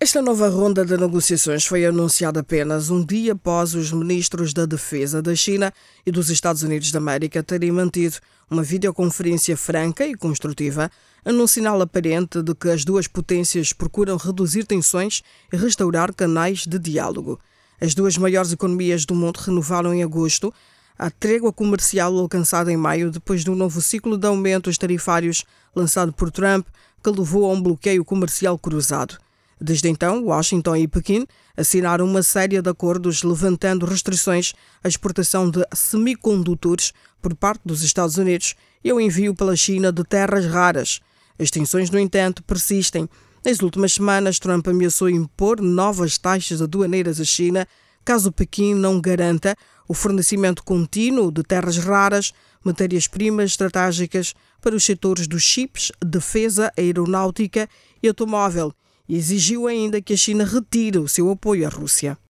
Esta nova ronda de negociações foi anunciada apenas um dia após os ministros da Defesa da China e dos Estados Unidos da América terem mantido uma videoconferência franca e construtiva, num sinal aparente de que as duas potências procuram reduzir tensões e restaurar canais de diálogo. As duas maiores economias do mundo renovaram em agosto a trégua comercial alcançada em maio depois do novo ciclo de aumentos tarifários lançado por Trump, que levou a um bloqueio comercial cruzado. Desde então, Washington e Pequim assinaram uma série de acordos levantando restrições à exportação de semicondutores por parte dos Estados Unidos e ao envio pela China de terras raras. As tensões, no entanto, persistem. Nas últimas semanas, Trump ameaçou impor novas taxas aduaneiras à China caso Pequim não garanta o fornecimento contínuo de terras raras, matérias-primas estratégicas para os setores dos chips, defesa, aeronáutica e automóvel, e exigiu ainda que a China retire o seu apoio à Rússia.